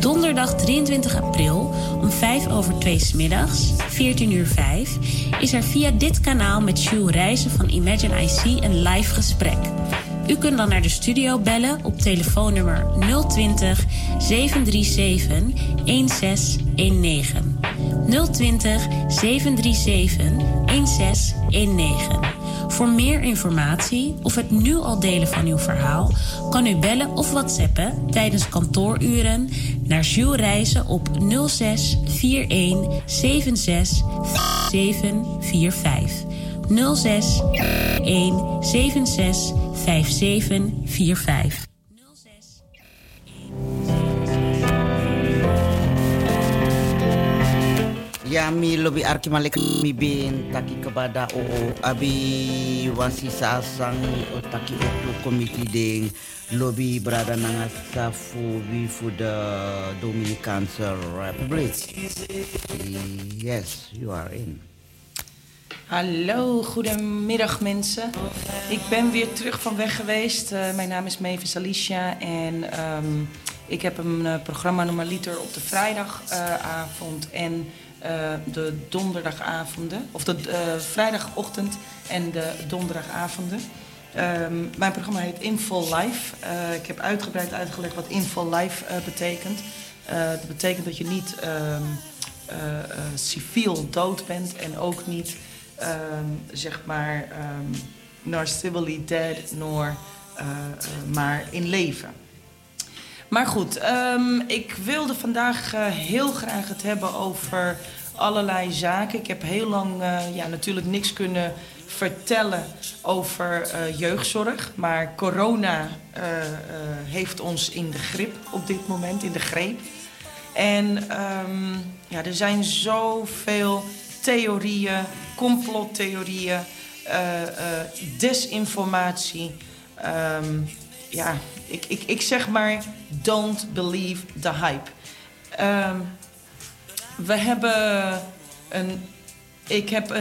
Donderdag 23 april om 2:05 'smiddags, 14:05, is er via dit kanaal met Jules Reizen van Imagine IC een live gesprek. U kunt dan naar de studio bellen op telefoonnummer 020 737 1619. 020 737 1619. Voor meer informatie of het nu al delen van uw verhaal kan u bellen of whatsappen tijdens kantooruren naar Jules Reizen op 06 41 76 5745. 06 41 76 5745. Ya mi lobi arki malik mi bin taki kepada oo abi wasi sasang taki itu komite ding lobi berada nanga safu bi for the Dominican Republic. Yes, you are in. Hallo, goedemiddag mensen. Ik ben weer terug van weg geweest. Mijn naam is Mavis Alicia en ik heb een programma normaliter op de vrijdagavond en de donderdagavonden, of de vrijdagochtend en de donderdagavonden. Mijn programma heet In Full Life. Ik heb uitgebreid uitgelegd wat In Full Life betekent. Dat betekent dat je niet civiel dood bent en ook niet zeg maar nor civilly dead, nor maar in leven. Maar goed, ik wilde vandaag heel graag het hebben over allerlei zaken. Ik heb heel lang natuurlijk niks kunnen vertellen over jeugdzorg. Maar corona heeft ons in de grip op dit moment, in de greep. En er zijn zoveel theorieën, complottheorieën, desinformatie. Ik zeg maar, don't believe the hype. Ik heb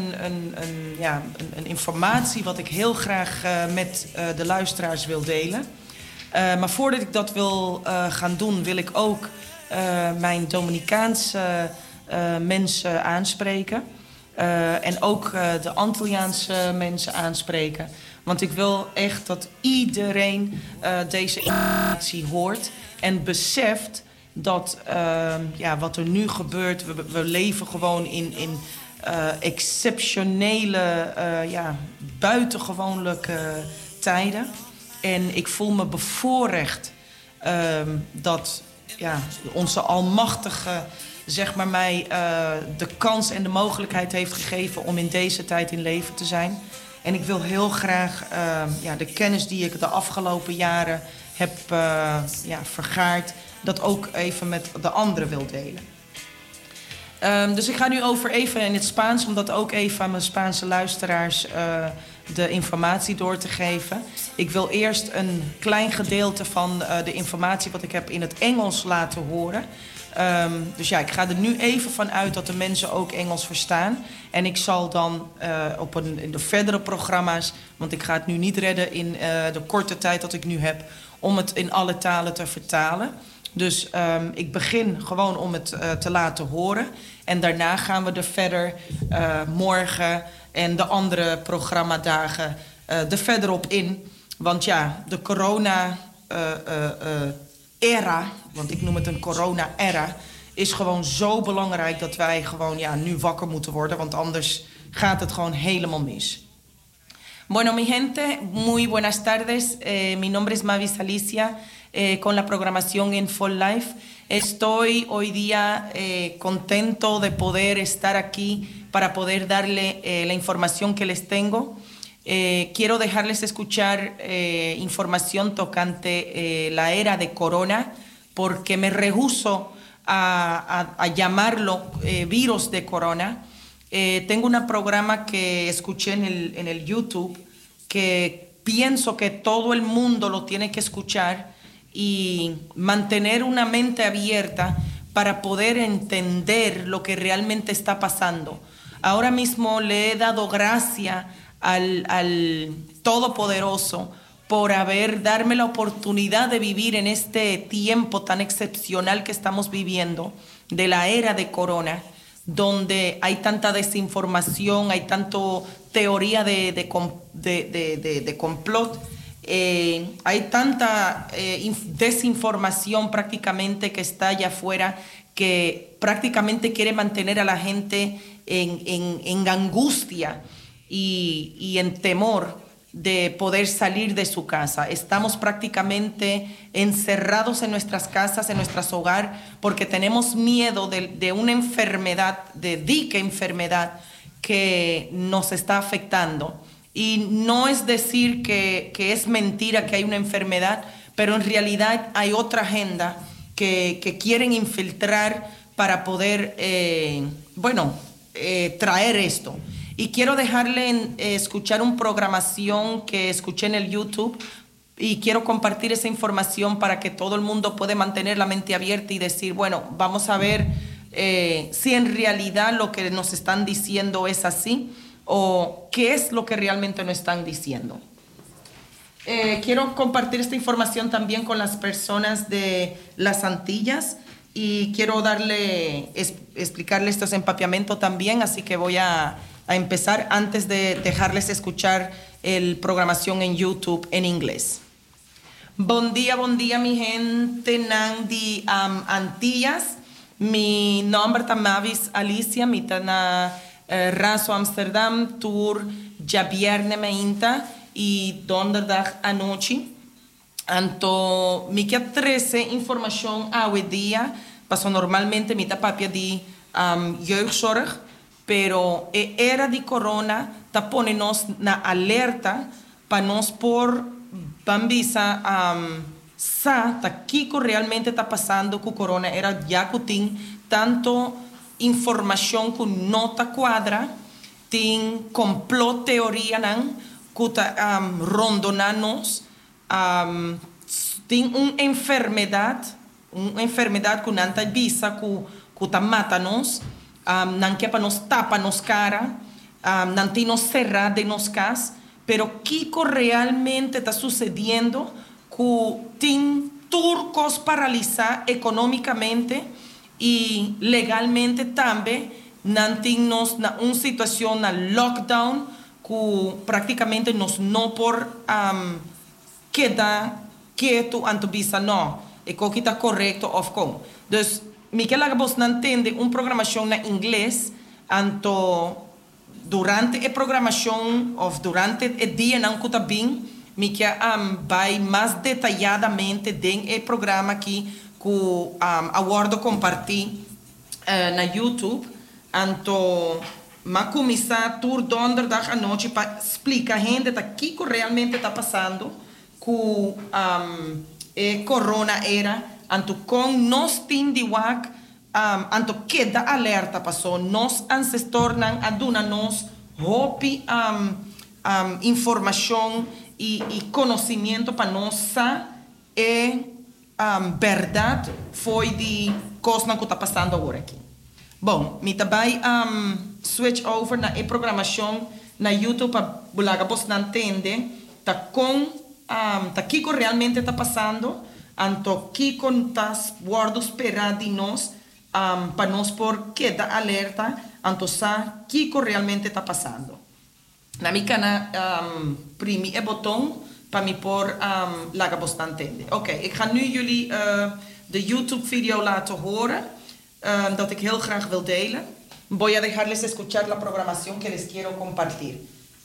een informatie wat ik heel graag met de luisteraars wil delen. Maar voordat ik dat wil gaan doen, wil ik ook mijn Dominicaanse mensen aanspreken. En ook de Antilliaanse mensen aanspreken. Want ik wil echt dat iedereen deze informatie hoort en beseft dat wat er nu gebeurt, we leven gewoon in exceptionele, buitengewoonlijke tijden. En ik voel me bevoorrecht dat onze Almachtige zeg maar mij de kans en de mogelijkheid heeft gegeven om in deze tijd in leven te zijn. En ik wil heel graag de kennis die ik de afgelopen jaren heb vergaard, dat ook even met de anderen wil delen. Dus ik ga nu over even in het Spaans, om dat ook even aan mijn Spaanse luisteraars de informatie door te geven. Ik wil eerst een klein gedeelte van de informatie wat ik heb in het Engels laten horen. Dus ik ga er nu even van uit dat de mensen ook Engels verstaan. En ik zal dan in de verdere programma's, want ik ga het nu niet redden in de korte tijd dat ik nu heb, om het in alle talen te vertalen. Dus ik begin gewoon om het te laten horen. En daarna gaan we er verder morgen en de andere programmadagen er verder op in. Want de corona-era, want ik noem het een corona-era, is gewoon zo belangrijk dat wij gewoon nu wakker moeten worden. Want anders gaat het gewoon helemaal mis. Bueno, mi gente, muy buenas tardes. Mi nombre es Mavis Alicia, con la programación In Full Life. Estoy hoy día contento de poder estar aquí para poder darle la información que les tengo. Quiero dejarles escuchar información tocante la era de corona, porque me rehúso a llamarlo virus de corona. Tengo un programa que escuché en el YouTube que pienso que todo el mundo lo tiene que escuchar y mantener una mente abierta para poder entender lo que realmente está pasando. Ahora mismo le he dado gracia al Todopoderoso por darme la oportunidad de vivir en este tiempo tan excepcional que estamos viviendo, de la era de corona, donde hay tanta desinformación, hay tanto teoría de complot, hay tanta desinformación prácticamente que está allá afuera, que prácticamente quiere mantener a la gente en angustia y en temor de poder salir de su casa. Estamos prácticamente encerrados en nuestras casas, en nuestros hogares, porque tenemos miedo de una enfermedad, de dicha enfermedad que nos está afectando. Y no es decir que es mentira que hay una enfermedad, pero en realidad hay otra agenda que quieren infiltrar para poder, traer esto. Y quiero dejarle escuchar una programación que escuché en el YouTube y quiero compartir esa información para que todo el mundo pueda mantener la mente abierta y decir, bueno, vamos a ver si en realidad lo que nos están diciendo es así o qué es lo que realmente nos están diciendo. Quiero compartir esta información también con las personas de las Antillas y quiero explicarle estos empapeamientos también, así que voy a empezar antes de dejarles escuchar la programación en YouTube en inglés. Bon día, mi gente Nandi Antillas. Mi nombre es Mavis Alicia, mi tana Raso Amsterdam, tour ja vierne meinta y donderdag anoche. Anto mi que 13 información hoy día, pasó normalmente mi tapapia de jeugdzorg, pero era de corona ta pone nos na alerta para nos por bambisa sa ta kiko realmente está pasando con corona era ya kutin tanto información con nota cuadra tin complot teoría nan kuta rondonanos tin una enfermedad con anta visa kuta matanos nan que para nos tapa nos cara, nan ti nos cerra de nos cas, pero Kiko realmente está sucediendo que tin turcos paraliza económicamente y legalmente también nan tin nos na una situación na lockdown que prácticamente nos no por queda quieto anto visa no, e que está correcto of con. Dus Miquel Agabos não entende uma programação na inglês, então durante a programação ou durante o dia não custa bem, Miquel vai mais detalhadamente dentro do programa que aguardo compartilhar na YouTube, então mas começar tour donderdag à noite para explicar a gente o que realmente está passando com corona era. Anto com nos tindiwak, anto queda alerta passou, nos ancestores nan aduna nos hopi informação e conhecimento para nossa verdade foi de coisa que está passando agora aqui. Bom, me também switch over na programação na YouTube para bulaga vos não entende, tá com tá que realmente está passando. Anto que contas guardos peradinos para nos por queda alerta anto sa que realmente está passando. Na mi cana primi botão para me por laga bastante. Oké, ik ga nu jullie de YouTube video laten horen dat ik heel graag wil delen. Voy a dejarles escuchar la programación que les quiero compartir.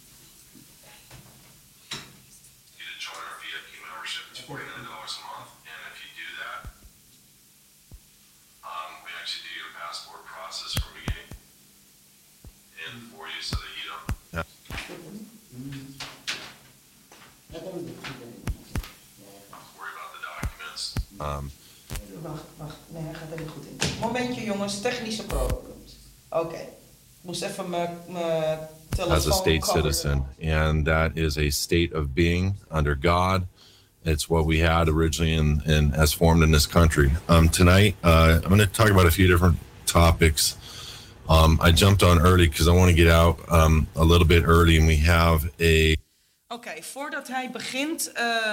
Wacht. Nee, hij gaat er niet goed in. Momentje jongens, technische problems. Oké. Moest even mijn telefoon as a state citizen, and that is a state of being under God. It's what we had originally in as formed in this country. Tonight, I'm going to talk about a few different topics. I jumped on early because I want to get out a little bit early, and we have a Oké, voordat hij begint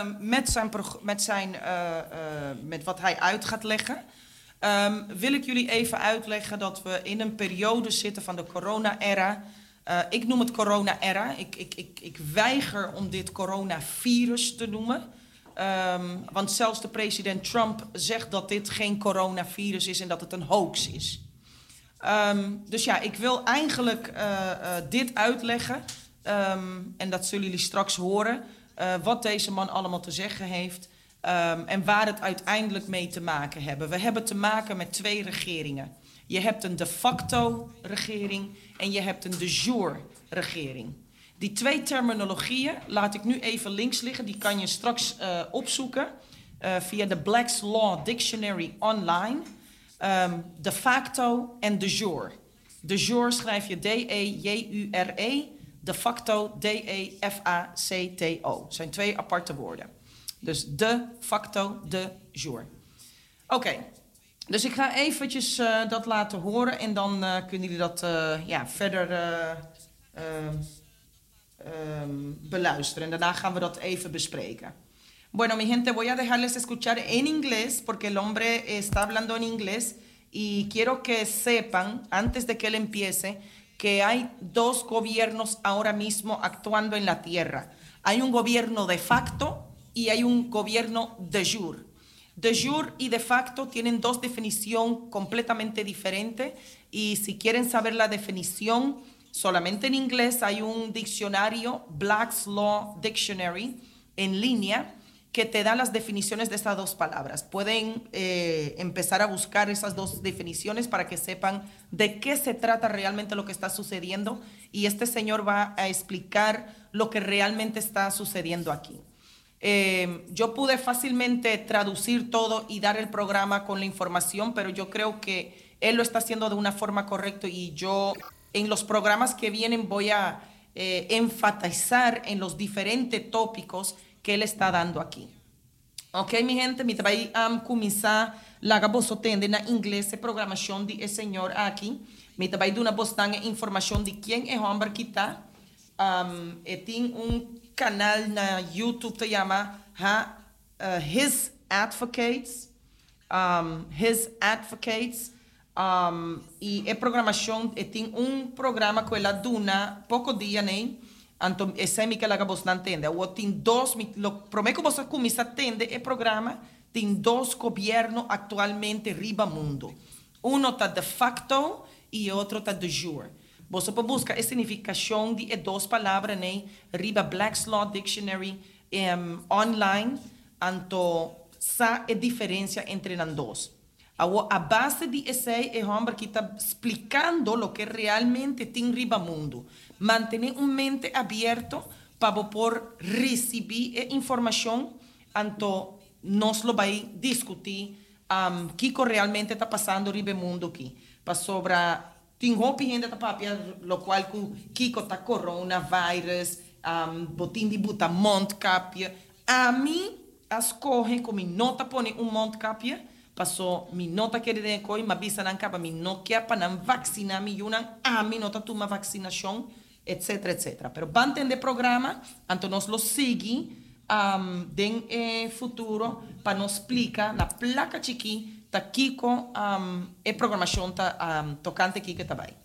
met wat hij uit gaat leggen, wil ik jullie even uitleggen dat we in een periode zitten van de corona-era. Ik noem het corona-era. Ik weiger om dit coronavirus te noemen. Want zelfs de president Trump zegt dat dit geen coronavirus is en dat het een hoax is. Dus ja, ik wil eigenlijk dit uitleggen. En dat zullen jullie straks horen. Wat deze man allemaal te zeggen heeft. En waar het uiteindelijk mee te maken hebben. We hebben te maken met 2 regeringen. Je hebt een de facto regering en je hebt een de jure regering. Die 2 terminologieën laat ik nu even links liggen. Die kan je straks opzoeken via de Black's Law Dictionary online. De facto en de jure. De jure schrijf je D-E-J-U-R-E. De facto D-E-F-A-C-T-O. Zijn 2 aparte woorden. Dus de facto, de jure. Oké. Dus ik ga eventjes dat laten horen en dan kunnen jullie dat verder beluisteren. En daarna gaan we dat even bespreken. Bueno, mi gente, voy a dejarles escuchar en inglés porque el hombre está hablando en inglés y quiero que sepan, antes de que él empiece, que hay 2 gobiernos ahora mismo actuando en la tierra. Hay un gobierno de facto y hay un gobierno de jure. De jure y de facto tienen 2 definiciones completamente diferentes y si quieren saber la definición, solamente en inglés hay un diccionario, Black's Law Dictionary, en línea, que te da las definiciones de estas 2 palabras. Pueden empezar a buscar esas 2 definiciones para que sepan de qué se trata realmente lo que está sucediendo y este señor va a explicar lo que realmente está sucediendo aquí. Yo pude fácilmente traducir todo y dar el programa con la información, pero yo creo que él lo está haciendo de una forma correcta y yo en los programas que vienen voy a enfatizar en los diferentes tópicos que él está dando aquí. Ok, mi gente, mi vai começar laga bosso tende na inglês a programação de esse senhor aqui. Mi vai dar uma bostanga informação de quem é o homem que está. Tem canal na YouTube que chama His Advocates. His Advocates. E a programação tem programa que ela duna pouco dia, né? Anto esse que ela acabou não entende. O tem 2, prometo que você começa a entender o programa. Tem 2 governos atualmente riba mundo. Um está de facto e outro está de jure. Você pode buscar a significação de 2 palavras, né? Riba Black's Law Dictionary online. Anto sa a diferença entre as 2. A base de esse é o homem que está explicando o que realmente tem riba mundo. Mantener mente aberto para poder receber a informação, então nós lo vai discutir o que realmente está passando riba mundo aqui. Para sobre tem roupa ainda tá papia, lo qual Kiko tá coronavírus, botin de buta montcapia. A mim as correm com nota pone montcapia. Passou mi nota que de coi ma bisa nan capa mi no que para nan vacina mi yunan a mi nota tuma vacinação etc etc. Pero van entender programa, então nós lo segui den futuro para nos explicar na placa chiqui tá Kiko e programação tá tocante aqui que tá vai.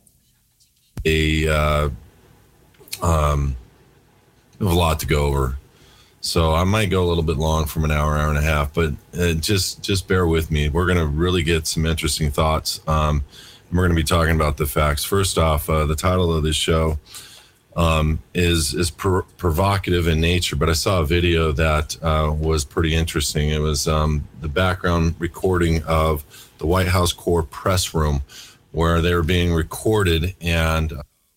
A lot to go over. So I might go a little bit long from an hour and a half, but just bear with me. We're going to really get some interesting thoughts. We're going to be talking about the facts. First off, the title of this show is provocative in nature, but I saw a video that was pretty interesting. It was the background recording of the White House Core press room where they were being recorded and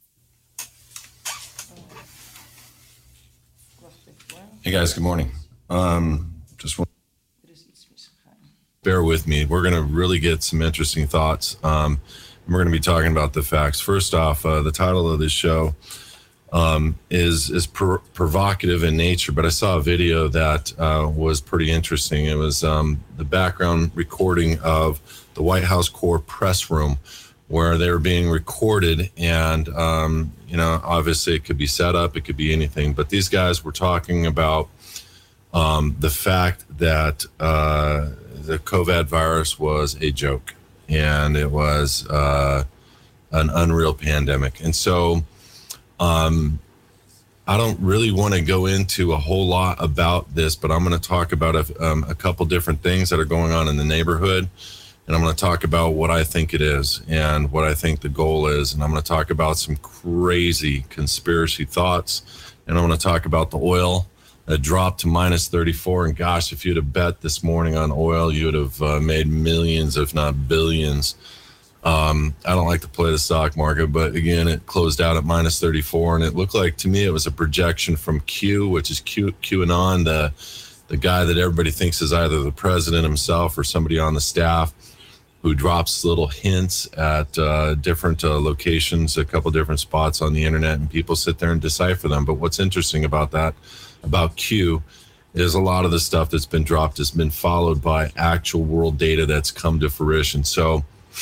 hey guys, good morning. Just want bear with me. We're going to really get some interesting thoughts. We're going to be talking about the facts. First off, the title of this show is provocative in nature, but I saw a video that was pretty interesting. It was the background recording of the White House Core press room where they were being recorded, and obviously it could be set up, it could be anything, but these guys were talking about the fact that the COVID virus was a joke, and it was an unreal pandemic. And so I don't really want to go into a whole lot about this, but I'm going to talk about a couple different things that are going on in the neighborhood. And I'm going to talk about what I think it is and what I think the goal is. And I'm going to talk about some crazy conspiracy thoughts. And I'm going to talk about the oil that dropped to minus 34. And gosh, if you'd have bet this morning on oil, you would have made millions, if not billions. I don't like to play the stock market, but again, it closed out at minus 34. And it looked like, to me, it was a projection from Q, which is QAnon, the guy that everybody thinks is either the president himself or somebody on the staff, who drops little hints at different locations, a couple different spots on the internet, and people sit there and decipher them. But what's interesting about that, about Q, is a lot of the stuff that's been dropped has been followed by actual world data that's come to fruition. So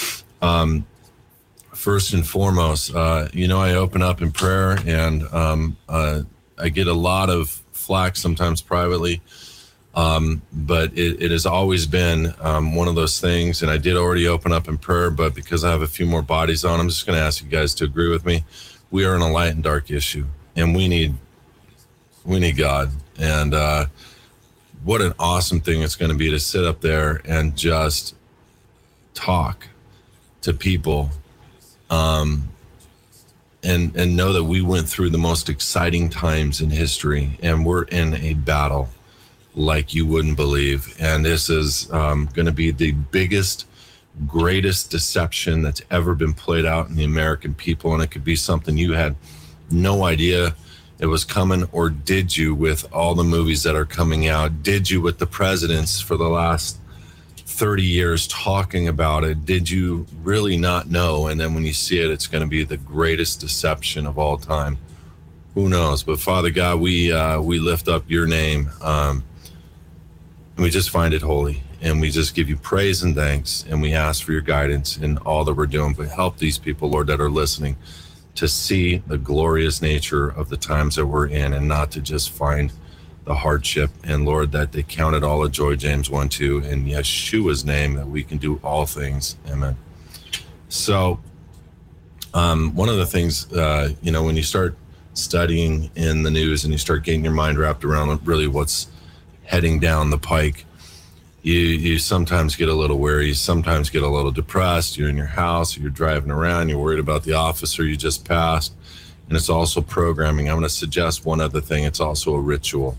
first and foremost, I open up in prayer, and I get a lot of flack sometimes privately. But it has always been one of those things, and I did already open up in prayer, but because I have a few more bodies on, I'm just going to ask you guys to agree with me. We are in a light and dark issue, and we need God. And what an awesome thing it's going to be to sit up there and just talk to people and know that we went through the most exciting times in history, and we're in a battle like you wouldn't believe. And this is going to be the biggest, greatest deception that's ever been played out in the American people. And it could be something you had no idea it was coming, or did you with all the movies that are coming out? Did you with the presidents for the last 30 years talking about it? Did you really not know? And then when you see it, it's going to be the greatest deception of all time. Who knows? But Father God, we lift up your name. And we just find it holy, and we just give you praise and thanks, and we ask for your guidance in all that we're doing. But help these people, Lord, that are listening to see the glorious nature of the times that we're in, and not to just find the hardship. And Lord, that they count it all a joy, James 1:2, in Yeshua's name, that we can do all things. Amen. So one of the things, when you start studying in the news and you start getting your mind wrapped around really what's heading down the pike, you sometimes get a little weary, you sometimes get a little depressed. You're in your house, or you're driving around, you're worried about the officer you just passed, and it's also programming. I'm going to suggest one other thing. It's also a ritual.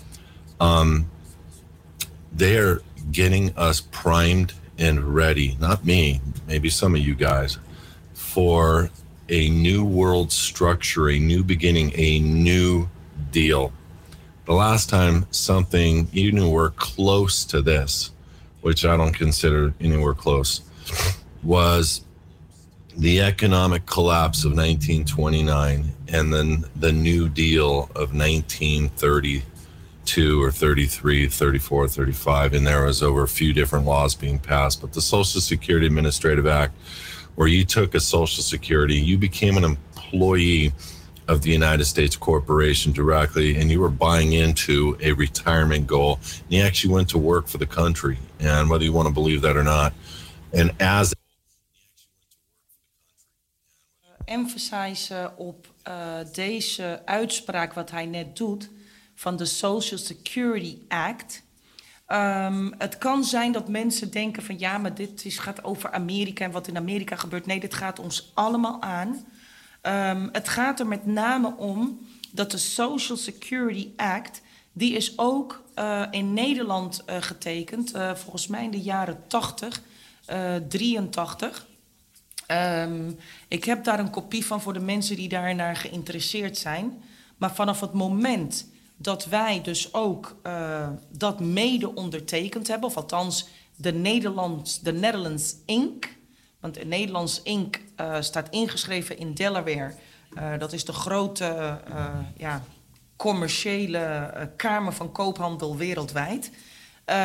They are getting us primed and ready, not me, maybe some of you guys, for a new world structure, a new beginning, a new deal. The last time something anywhere close to this, which I don't consider anywhere close, was the economic collapse of 1929, and then the New Deal of 1932 or 33, 34, 35. And there was over a few different laws being passed. But the Social Security Administrative Act, where you took a Social Security, you became an employee of the United States corporation directly, and you were buying into a retirement goal. And you actually went to work for the country, and whether you want to believe that or not. And as emphasize op deze uitspraak wat hij net doet van de Social Security Act. Het kan zijn dat mensen denken van ja, maar gaat over Amerika en wat in Amerika gebeurt. Nee, dit gaat ons allemaal aan. Het gaat er met name om dat de Social Security Act, die is ook in Nederland getekend, volgens mij in de jaren 83. Ik heb daar een kopie van voor de mensen die daarnaar geïnteresseerd zijn. Maar vanaf het moment dat wij dus ook dat mede ondertekend hebben, of althans de Netherlands Inc., want Nederlands Inc. Staat ingeschreven in Delaware. Dat is de grote commerciële kamer van koophandel wereldwijd.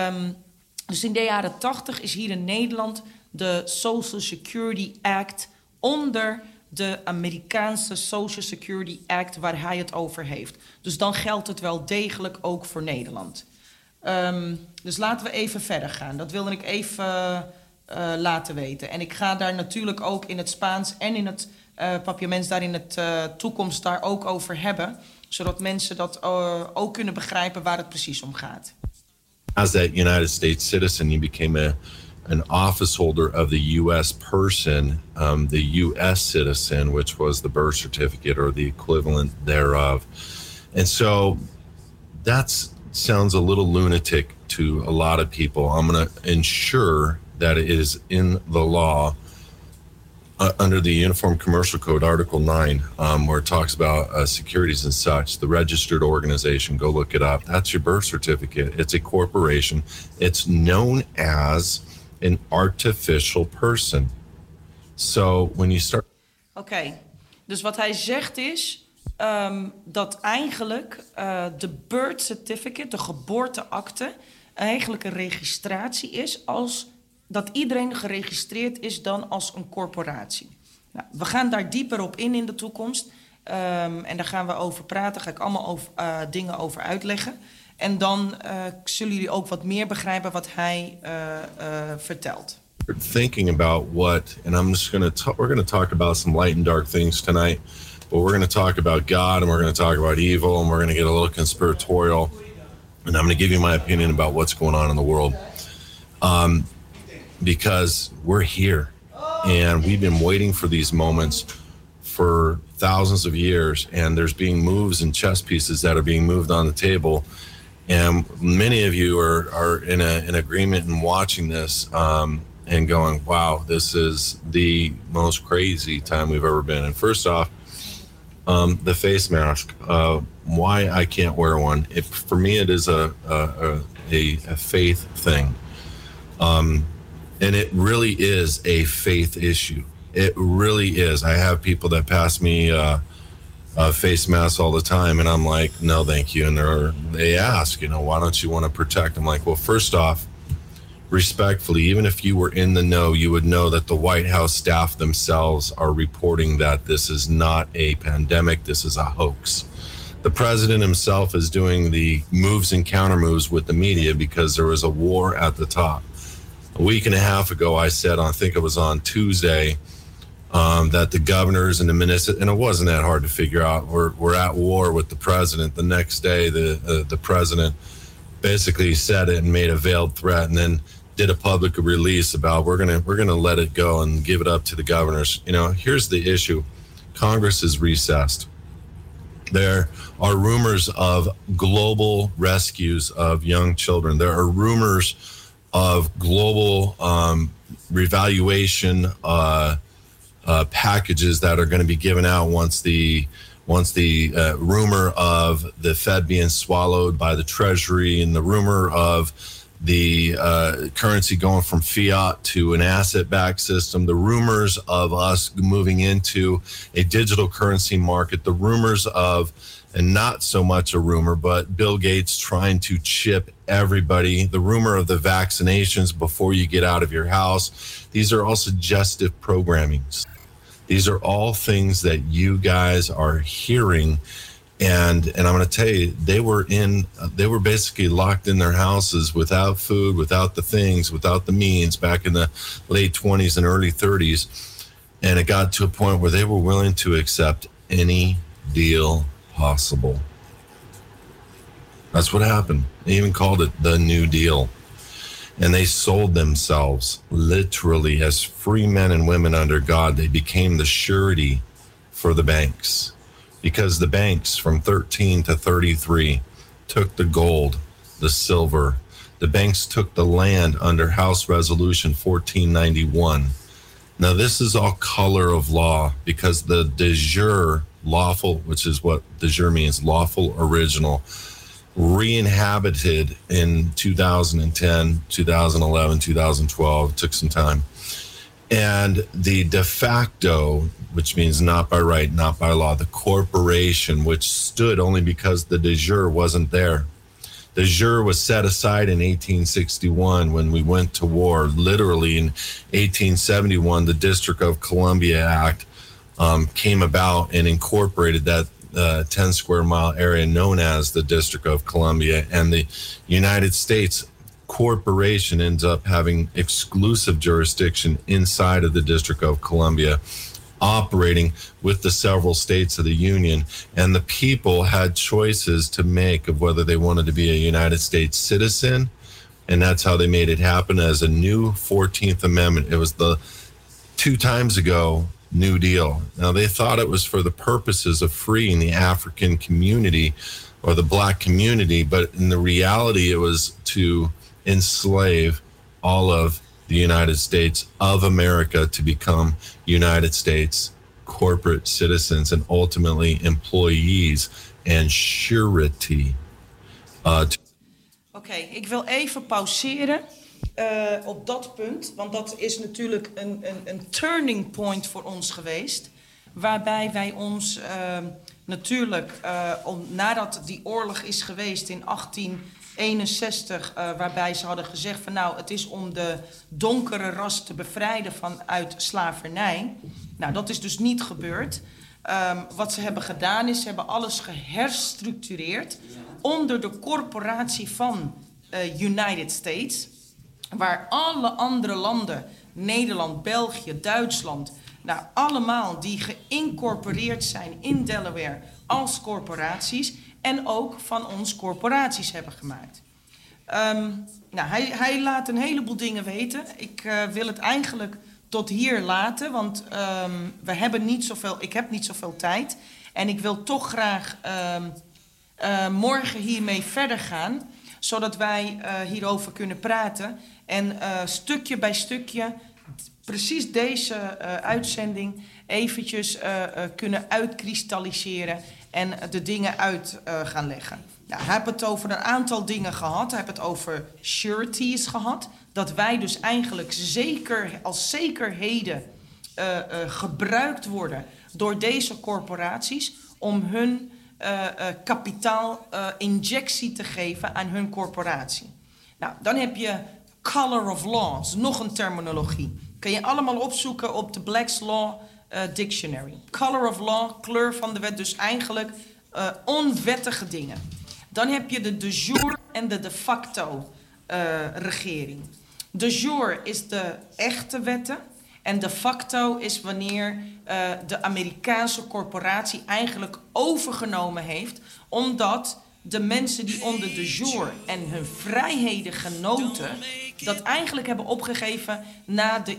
Dus in de jaren 80 is hier in Nederland de Social Security Act onder de Amerikaanse Social Security Act waar hij het over heeft. Dus dan geldt het wel degelijk ook voor Nederland. Dus laten we even verder gaan. Dat wilde ik even laten weten. En ik ga daar natuurlijk ook in het Spaans en in het papiaments daar in het toekomst daar ook over hebben. Zodat mensen dat ook kunnen begrijpen waar het precies om gaat. As that United States citizen, you became an office holder of the U.S. person, the U.S. citizen, which was the birth certificate or the equivalent thereof. And so that sounds a little lunatic to a lot of people. I'm going to ensure that it is in the law under the Uniform Commercial Code, Article 9, where it talks about securities and such, the registered organization, go look it up. That's your birth certificate. It's a corporation. It's known as an artificial person. So when you start... Oké, dus wat hij zegt is dat eigenlijk de birth certificate, de geboorteakte, eigenlijk een registratie is als dat iedereen geregistreerd is dan als een corporatie. Nou, we gaan daar dieper op in de toekomst. En daar gaan we over praten. Ga ik allemaal dingen over uitleggen. En dan zullen jullie ook wat meer begrijpen wat hij vertelt. Thinking about what, and I'm just we're going to talk about some light and dark things tonight, but we're going to talk about God and we're going to talk about evil and we're going to get a little conspiratorial. And I'm going to give you my opinion about what's going on in the world. Because we're here and we've been waiting for these moments for thousands of years, and there's being moves and chess pieces that are being moved on the table. And many of you are in agreement in watching this and going, wow, this is the most crazy time we've ever been. And first off, the face mask, why I can't wear one. For me, it is a faith thing. And it really is a faith issue. It really is. I have people that pass me face masks all the time, and I'm like, no, thank you. And they ask, why don't you want to protect? I'm like, well, first off, respectfully, even if you were in the know, you would know that the White House staff themselves are reporting that this is not a pandemic. This is a hoax. The president himself is doing the moves and counter moves with the media because there was a war at the top. A week and a half ago, I said, I think it was on Tuesday, that the governors and the ministers, and it wasn't that hard to figure out, we're at war with the president. The next day, the president basically said it and made a veiled threat, and then did a public release about we're gonna let it go and give it up to the governors. Here's the issue: Congress is recessed. There are rumors of global rescues of young children. There are rumors of global revaluation packages that are going to be given out once the rumor of the Fed being swallowed by the Treasury and the rumor of the currency going from fiat to an asset-backed system, the rumors of us moving into a digital currency market, the rumors of, and not so much a rumor, but Bill Gates trying to chip everybody, the rumor of the vaccinations before you get out of your house. These are all suggestive programmings. These are all things that you guys are hearing. And I'm going to tell you, they were basically locked in their houses without food, without the things, without the means back in the late 20s and early 30s. And it got to a point where they were willing to accept any deal possible. That's what happened. They even called it the New Deal. And they sold themselves literally as free men and women under God. They became the surety for the banks, because the banks from 13 to 33 took the gold, the silver. The banks took the land under House Resolution 1491. Now, this is all color of law, because the de jure lawful, which is what de jure means, lawful original, re-inhabited in 2010, 2011, 2012. It took some time. And the de facto, which means not by right, not by law, the corporation, which stood only because the de jure wasn't there. The jure was set aside in 1861 when we went to war. Literally in 1871, the District of Columbia Act came about and incorporated that 10 square mile area known as the District of Columbia, and the United States corporation ends up having exclusive jurisdiction inside of the District of Columbia, operating with the several states of the Union, and the people had choices to make of whether they wanted to be a United States citizen, and that's how they made it happen as a new 14th Amendment. It was the 2 times ago New Deal. Now, they thought it was for the purposes of freeing the African community or the Black community, but in the reality, it was to enslave all of the United States of America to become United States corporate citizens and ultimately employees and surety. Oké, ik wil even pauzeren op dat punt, want dat is natuurlijk een turning point voor ons geweest, waarbij wij ons natuurlijk, nadat die oorlog is geweest in 1861, waarbij ze hadden gezegd van nou, het is om de donkere ras te bevrijden vanuit slavernij. Nou, dat is dus niet gebeurd. Wat ze hebben gedaan is, ze hebben alles geherstructureerd onder de corporatie van United States, waar alle andere landen, Nederland, België, Duitsland, nou allemaal die geïncorporeerd zijn in Delaware als corporaties en ook van ons corporaties hebben gemaakt. Nou, hij laat een heleboel dingen weten. Ik wil het eigenlijk tot hier laten, want ik heb niet zoveel tijd. En ik wil toch graag morgen hiermee verder gaan, zodat wij hierover kunnen praten. En stukje bij stukje precies deze uitzending eventjes kunnen uitkristalliseren en de dingen uit gaan leggen. Nou, hij heeft het over een aantal dingen gehad. Hij heeft het over sureties gehad. Dat wij dus eigenlijk als zekerheden gebruikt worden door deze corporaties om hun kapitaalinjectie te geven aan hun corporatie. Nou, dan heb je color of law, nog een terminologie. Kun je allemaal opzoeken op de Black's Law Dictionary. Color of law, kleur van de wet, dus eigenlijk onwettige dingen. Dan heb je de jure en de facto regering. De jure is de echte wetten en de facto is wanneer de Amerikaanse corporatie eigenlijk overgenomen heeft, omdat de mensen die onder de jure en hun vrijheden genoten, dat eigenlijk hebben opgegeven na de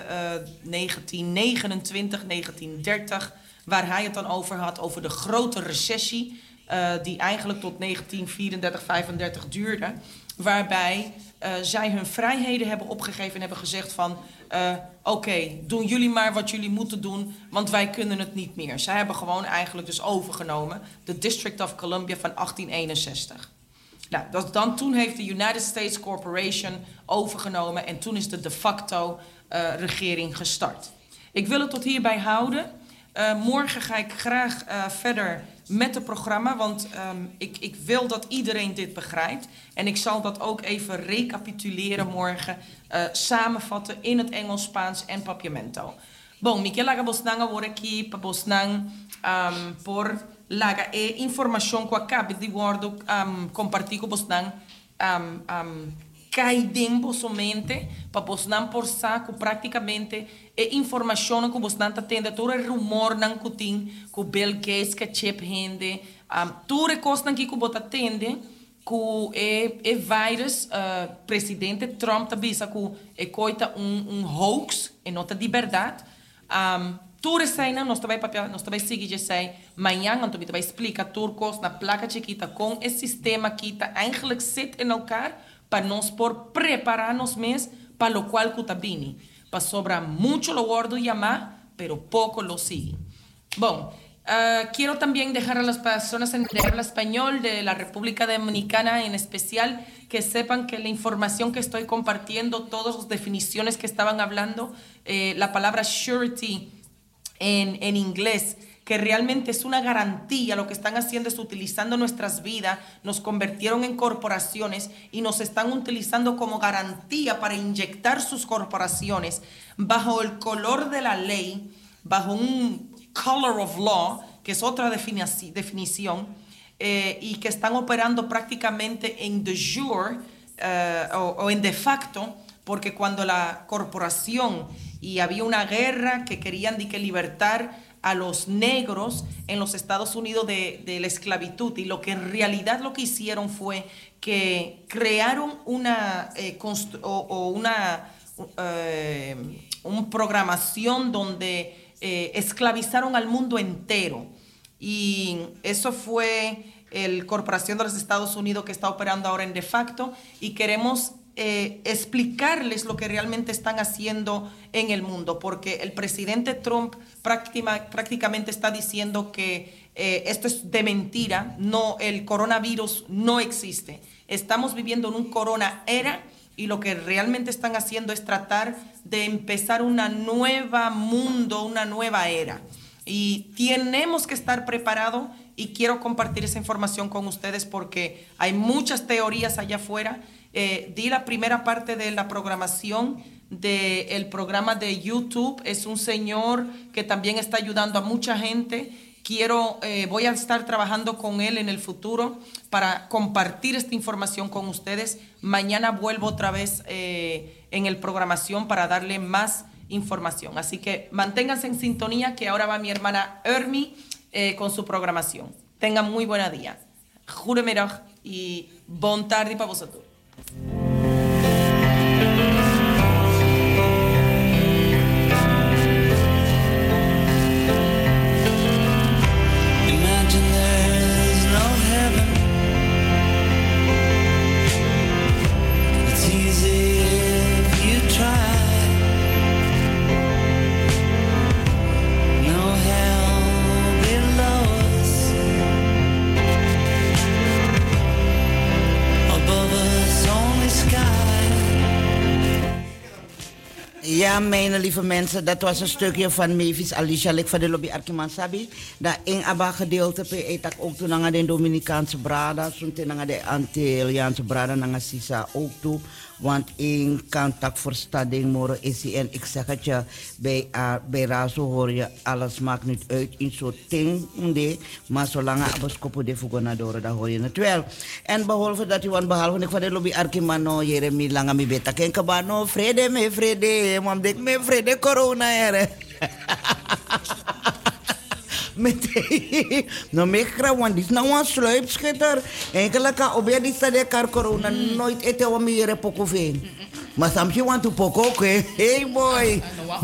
1929, 1930, waar hij het dan over had, over de grote recessie, die eigenlijk tot 1934, 35 duurde, waarbij zij hun vrijheden hebben opgegeven en hebben gezegd van oké, doen jullie maar wat jullie moeten doen, want wij kunnen het niet meer. Zij hebben gewoon eigenlijk dus overgenomen de District of Columbia van 1861. Nou, toen heeft de United States Corporation overgenomen en toen is de facto regering gestart. Ik wil het tot hierbij houden. Morgen ga ik graag verder met het programma, want ik wil dat iedereen dit begrijpt. En ik zal dat ook even recapituleren morgen, samenvatten in het Engels, Spaans en Papiamento. Bom, Miquel laga bosnang agora aqui para bosnang por laga informação que acabei de compartilhar com bosnang cai dentro somente para bosnang por saco praticamente informação que bosnang tá tendo todo rumor nan kutin que Bill Gates que chip hende tudo coisa que que bota tende que virus presidente Trump tá bisa que coita hoax e nota de verdade. Tudo sai nós também seguir de sai amanhã nós também explica tudo coisa na placa chiquita com esse sistema que tá eigenlijk zit in elkaar para nós por preparar-nos mesmo para o qual cutabini. Para sobra mucho lo gordo llamar, pero poco lo sigue. Bon, quiero también dejar a las personas en habla español de la República Dominicana en especial que sepan que la información que estoy compartiendo, todas las definiciones que estaban hablando, la palabra surety en inglés que realmente es una garantía. Lo que están haciendo es utilizando nuestras vidas, nos convirtieron en corporaciones y nos están utilizando como garantía para inyectar sus corporaciones bajo el color de la ley, bajo un color of law, que es otra definición, y que están operando prácticamente en de jure o en de facto, porque cuando la corporación y había una guerra que querían libertar a los negros en los Estados Unidos de la esclavitud, y lo que en realidad lo que hicieron fue que crearon una programación donde esclavizaron al mundo entero, y eso fue el Corporación de los Estados Unidos que está operando ahora en de facto, y queremos explicarles lo que realmente están haciendo en el mundo, porque el presidente Trump prácticamente está diciendo que esto es de mentira, no, el coronavirus no existe. Estamos viviendo en un corona era, y lo que realmente están haciendo es tratar de empezar una nueva mundo, una nueva era. Y tenemos que estar preparados, y quiero compartir esa información con ustedes porque hay muchas teorías allá afuera. Di la primera parte de la programación del programa de YouTube. Es un señor que también está ayudando a mucha gente. Voy a estar trabajando con él en el futuro para compartir esta información con ustedes. Mañana vuelvo otra vez en el programación para darle más información. Así que manténganse en sintonía, que ahora va mi hermana Ermi con su programación. Tengan muy buen día. Goedemiddag y bon tarde para vosotros. Imagine there's no heaven. It's easy if you try. No hell below us. Above us only sky. Ja, mijn lieve mensen, dat was een stukje van Mavis Alicia Lek van de Lobby Arkimansabi. Dat in Abba gedeelte pe etak ook toe naar de Dominicaanse brada, zo'n naar de Antilliaanse brada, naar Sisa ook toe. Want in contact verstanding moro is en ik zeg het je, bij Razo hoor je, alles maakt niet uit in zo'n ding, maar zolang je aboskopo de fugonadoro, dan hoor je het wel. En behalve dat je, want behalve ik van de Lobby Arkimano, Jeremy Langa mi beta ken kabano, vrede, mam dek me vrede corona ere. No me kra want dit nou een sluipschitter. Enkele ka obja die stade kar corona nooit ete wa meer poko veen. Maar samje want to poko ke. Hey boy.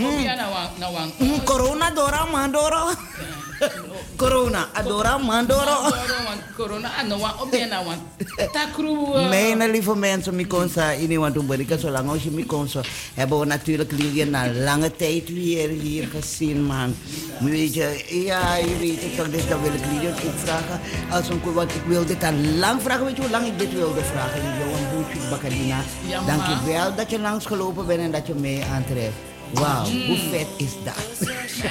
Corona dora mandoro. Corona adora mandoro. Corona anoa obja na want. Takru. Mijn lieve mensen, mi konsa ini want to berikan zolang als je mi konsa hebben we natuurlijk weer na lange tijd weer hier gezien man. Weet je, ja, je weet het toch, dus dan wil ik jullie ook vragen. Als een koe, want ik wil dit al lang vragen. Weet je hoe lang ik dit wilde vragen? Johan Boetjes Bakadina. Dank je wel dat je langs gelopen bent en dat je mee aantreft. Wauw, hoe vet is dat?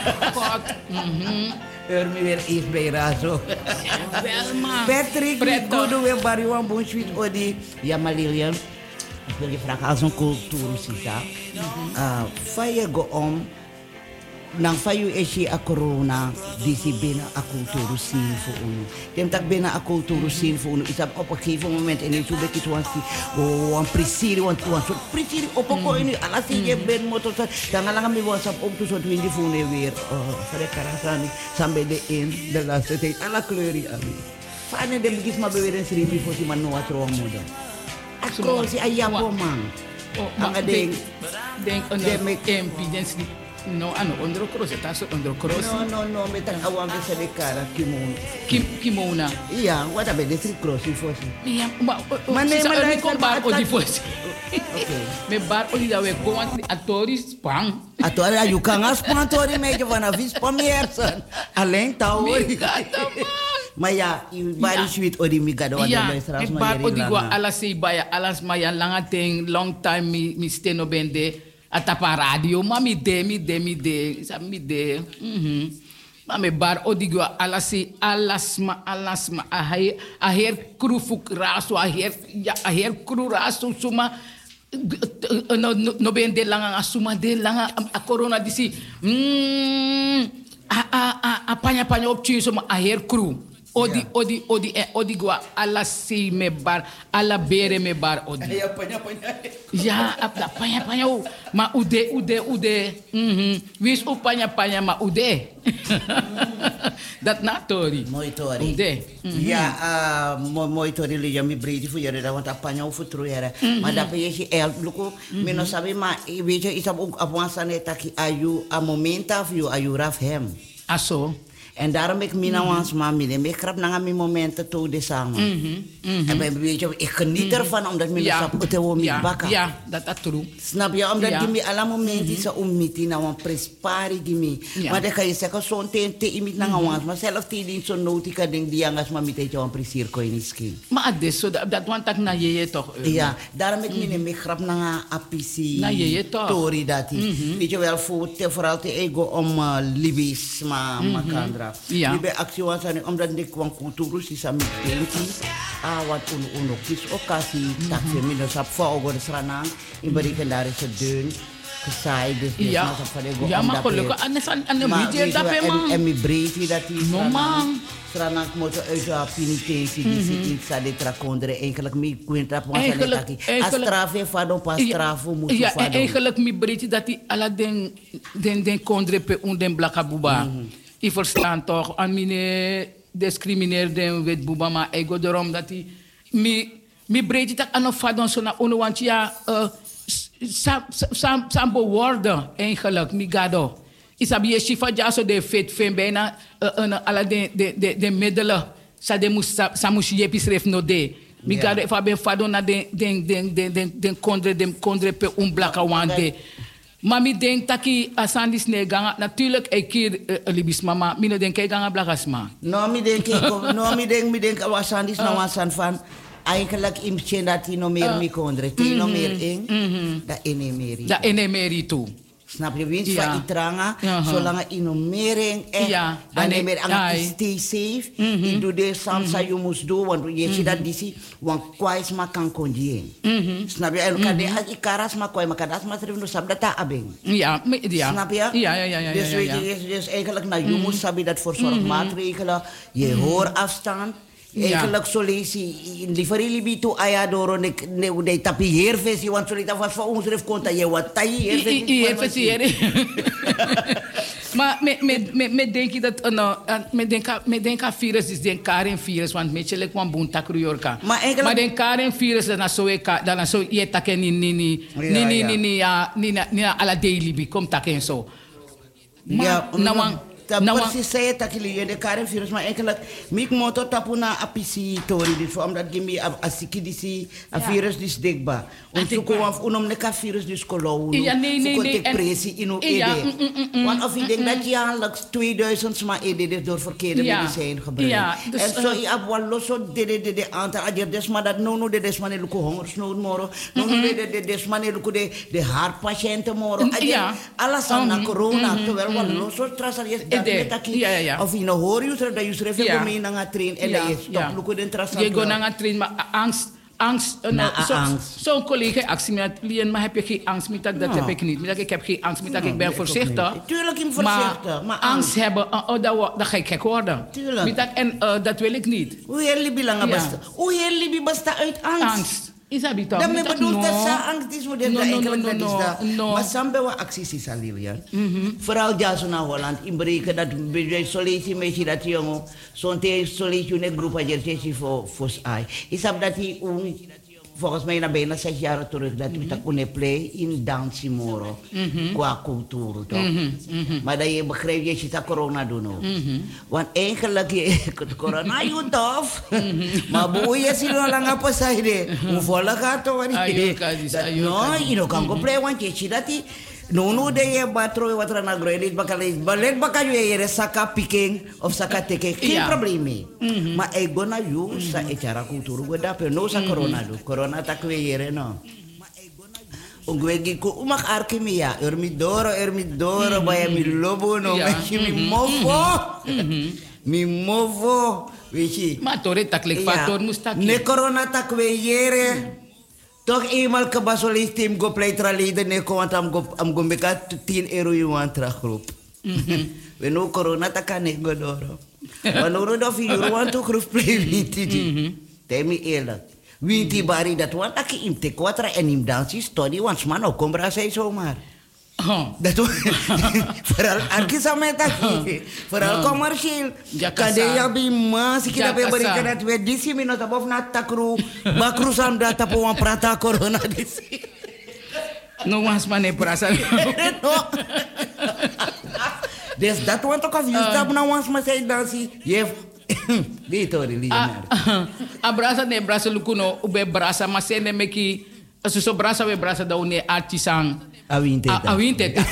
Ermi weer eens bij Razo. Patrick, Godo weer Bariwan Bonsuit Odi. Ja, maar Lilian, ik wil je vragen als een cultuursita. Faya go om. Nang fayu eshi a corona disi bena a cultuur zien voor u. Dem tak bena a cultuur zien voor u. Is op een gegeven moment en je weet het want prisiri want soort prisiri op een kooi nu alles je ben motor dan lang mi was op to soort windy voor weer. Voor de karasani sambe de in de laatste tijd alle kleuren aan. Fane dem gis maar beweren sri voor si man no atro moeder. Akko si ayapo man. Anga denk een impedance. No, onder cross, het is onder cross. No, met een awam de cara kimono. Kimono. Ja, wat heb je dit cross voor? Ja, maar nee, maar ik kom bar odi voor. Oké. Me bar odi dat we gewoon atoris spang. Atori, you kan as pantori meje van avis pamiersen. Alleen tauri. Maar ja, je bari sweet odi mi gado wat de straat maar. Ja, bar odi go alles sei baya, alles maar ja lange ting, long time mi steno bende. Atapa radio, maar mi de. me bar odigwa alasma a her krufuk raso a her kru raso suma no ben de langa asuma de langa a corona disi a panya opchi suma a her kru odigwa alasi me bar ala bere me bar odi ja panya ma ude wis u panya ma ude dat na tori mooi tori ude ja mooi tori li mi bredi fu yere da wanta panya u futru yere ma da pe je el luko me no sabe ma weet je isab ook avansa net aki ayu a momenta of you ayu raf hem aso. En daarom ik mina wans mami, ik krap naar mijn momenten toe de samen. En weet je, ik geniet ervan omdat ik sap het wel met bakken. Ja, dat is true. Snap je? Omdat die me alle momenten zo ommiti na wan prespari die me. Maar dan kan je zeggen zo'n te imit na wans, maar zelf die ding zo notica ding die angas mami te wan presier kon je niet skin. Maar dat zo dat want ik na je toch. Ja, daarom ik mina me krap naar apisi. Na je toch. Tori dat die. Weet je wel vooral te ego om libis ma makandra. Ja. Die bij actie was en omdat ik kwam cultuur is aan mijn denken. Wat uno kies occasie dat je minus op voor de strana in bereken daar is het deun gezaaid dus ja maar gelukkig aan de media dat bij man en mijn breedte dat die no man strana moet uit de penitentie die zit in de trakondre eigenlijk mi kwintra pas aan straffe fado pas strafo moet ja eigenlijk mi breedte dat die alla den kondre pe den blaka buba ik verstaan toch aan mijn discrimineer den wet buba maar ego daarom dat hij mi breedte dat aan of fadon zo na ono want ja sam bewoorden eigenlijk mi gado isabi je shifa jaso de fit fem bijna alla de middelen sa moest je beschrijf no de mi gado if ben fadon na den kondre pe blaka wande. Maar ik denk dat ik asandis neganga natuurlijk ik keer libis mama mino denk ik ganga blagasma. Mi denk asandis na wasan van eigenlijk imchen dat hij no meer mi kondre no meer in dat enemeri. Dat enemeri toe. Snap je winst van itranga zolang inomering dan neem je aan stay safe. Ik doe de samsa je moest doen want je ziet dat disi want kwais ma kan kondien. Snap je? En kan de als ikaras ma kwai ma kan dat ma terug no sab dat abeng. Ja. Snap je? Ja. Dus weet je dus eigenlijk na je moest sabi dat voor zorgmaatregelen je hoorafstand. Eigenlijk zo lees je liever libi to ayadoro ne tapi heervisie want zo dat was voor ons ref konta je wat tai heervisie. Maar me denk je dat me denk aan virus is den Karen virus want me chele kwam bunta kruyorka. Maar den Karen virus dan zo je taken ni ala daily bi kom taken zo. Ja, precies zei dat jullie de Karen virus, maar eigenlijk ik moet tot tapuna apisi tori dit omdat gimi asiki disi a virus dis degba. Untuk kwam unom ne ka virus dis kolou. Ja nee depressie ino ede. Want of ik denk dat jaarlijks 2000 maar ede dus door verkeerde medicijn gebruikt. En zo i abwal loso de aantal adjer des maar dat no de des maar luko hongersnood moro. No de des maar luko de hartpatiënten moro. Alles aan corona terwijl wel loso trasar of je nou hoor je dat je schrijft dat je naar gaat trainen en je stop lukken den trasa. Je gaat naar trainen maar angst. Zo'n collega actie met lien maar heb je geen angst met dat heb ik niet. Ik heb geen angst met dat ik ben voorzichtig. Tuurlijk ik voorzichtig. Maar angst hebben dat ga ik gek worden. Tuurlijk. En dat wil ik niet. Hoe heel libi lang basta? Hoe heel libi basta uit angst? Isabi toch? Dan bedoel dat ze angst is voor de eigenlijk dat is dat. Maar samen we acties is al Lilian. Vooral ja naar Holland inbreken dat bij solutie met dat jongen zo'n solutie een groep van je voor ai. Isab dat hij volgens mij naar bijna 6 jaar terug dat we dat kunnen play in Dansimoro qua cultuur toch. Maar dat je begrijpt je ziet dat corona doen ook. Want eigenlijk corona je tof. Maar boe je ziet nog lang op zijde. Hoe volle gaat hoor. No, je kan go play want je ziet dat die no de je batro wat er na groeit balet bakal je saka picking of saka teke geen probleem mee. Maar ik go na you sa etara cultuur go da no sa corona do corona tak we no. Ongwegi ko umak arkimia. Ermidoro, baya mi lobo no. Ja. Weet je, mi mofo. Mi mofo. Weet je. Maar tore taklik fator mustaki. Ne corona tak we jere. Toch eenmaal kabasolis team go play tralide ne ko want am go meka 10 euro you want tra groep. We no corona tak kan ik go doro. Wanneer dat you want to groep play winti. Temi eerlijk. Winti bari dat want ak im te kwatra en im dansi study want man ook kom bra sei zomaar. Dat vooral arkisameta vooral commercial kade ya bi mas kita be bari kana we 10 minutos abof na takru bakru sam data po wan prata corona disi No was mane prasa. no des dat want ook of you stop na once mas sei dansi je Vitori Leonardo Abraça ne brasa lukuno ube brasa masene meki so brasa we brasa da une artisan a winte tak.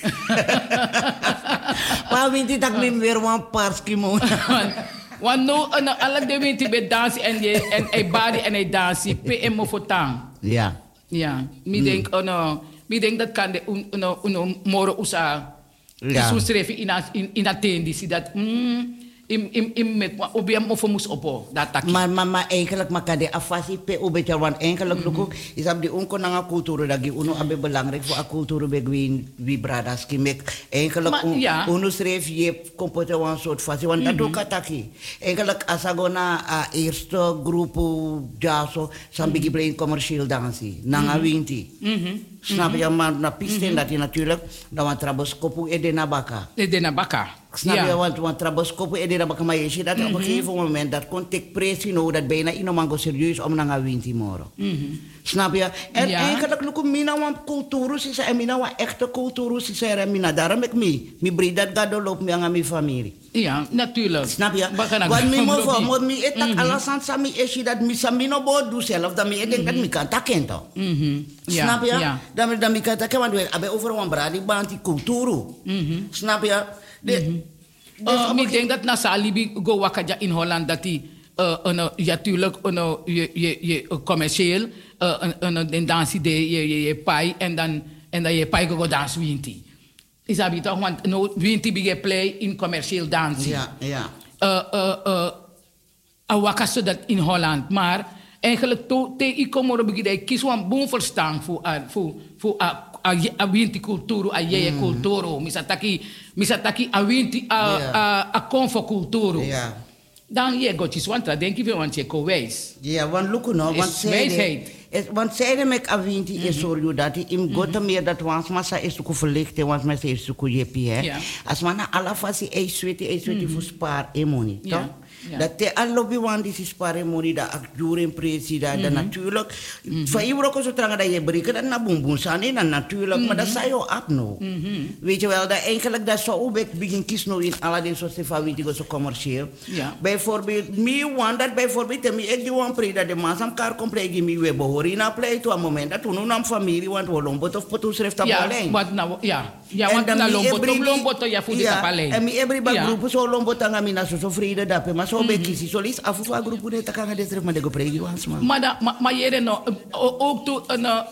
Pa winte tak min weer wan parski mo. Want no alla de winti be dansi en e body en e dansi PM for tang. Ja. Ja, mi denk dat kan de uno moro usa. Ja. Zo schreef in attendi si dat im met obiam of mus opo dat tak. Maar eigenlijk makade afasi pe ubecha wan eigenlijk luku is ab di unko nanga kulturo dagi uno abe belangrijk voor a kulturo be wie bradas ki mek eigenlijk uno schreef je kompote wan soort fasi wan dat ook ataki eigenlijk asagona a eerste grupo jaso sambigi play commercial dansi nanga winti. Snap je maar na piste dat je natuurlijk dan wan traboskopu edena baka. Snap je, want traboskopu edena baka maar je ziet dat op een gegeven moment dat kon tek pressie nou dat bijna iemand go serieus om naar winti moro. Snap je? En eigenlijk luku mina wan cultuur is en mina wan echte cultuur is en mina daarom ik mi breed dat gado loop me aan mijn familie. Ja, natuurlijk. Snap je? Want mi mo voor moet mi etak alasan sami eshi dat mi samino bo do zelf dat mi etek dat mi kan taken to. Snap je? Dan mi kan taken want we hebben over wan bradi banti cultuur. Snap je? Ik denk dat na Salibi go wakaja in Holland dat die ja tuurlijk je commercieel een dansie de je pai en dan je pai go dans winti. Is dat toch want no winti bige play in commercieel dansie. Ja. Wakaso dat in Holland maar eigenlijk te ik kom er begin kies wan boom verstaan voor a winti cultuur a je cultuur misataki a winti a konfo cultuur. Dan je gotjes want dat denk je want je ko wijs. Ja, want look no, want zeiden mek a winti is sorry dat im gota meer dat wans massa is ko verlichte wans massa is ko jepi hè. As man ala fasi e sweti voor spaar e money, toch? Dat te allobi wan die spare money da akduren presi da natuurlijk van je ook zo tranga dat je breken dat na boom sani dan natuurlijk maar dat zei je op no weet je wel dat eigenlijk dat zo ook begin kies no in alle die soort van video zo commercieel bijvoorbeeld me want dat bijvoorbeeld me ik die wan pre dat de man sam kar compleet me we behoren na play to a moment dat toen nam familie want we lombot of potus schrift op alleen wat nou want na lombot ja voor die alleen en me everybody groep zo lombot anga mina so vrede dat maar so be kisi solis afufa grupo de takanga de maar de go pregi wans man maar je no ook to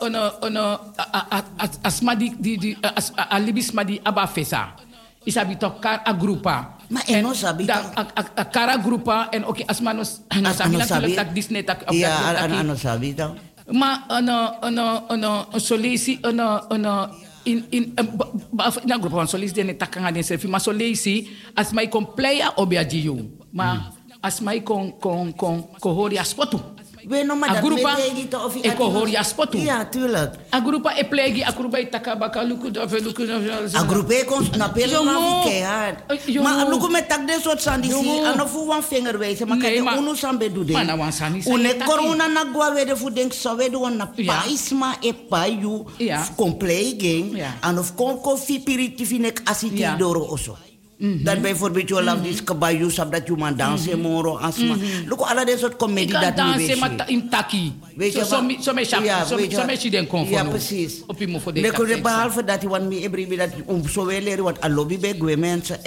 asmadi di alibis madi abafesa isabi to kar a grupa maar eno sabi a kara grupa en okay asmanos sabi tak disne tak ano sabi to ma solisi in na grupo van solis de takanga de selfie ma solisi asmai kon playa obiajiu ma asmai kon kohori aspotu. We no maar dat ik hoor je aspotu. Ja, tuurlijk. A grupa e plegi, a grupa e takabaka luku a grupa e kon na pelo na vikear. Maar luku met tak de soort sandisi, ano fu wan vinger wijzen, maar kan je unu sambe do de. Maar na wan sani. Une corona na gwa we de fu denk so we do na paisma e payu complete ano kon fi piritifinek asiti doro oso. Dat bijvoorbeeld je laf dis kabayu sab dat je man dansen moro asma. Look alla de soort comedie dat we dansen met in taki. So me den konfo. Ja, precies. Op je mo voor de. Behalve dat je want me every dat so we leren wat alobi be gwe mensen echt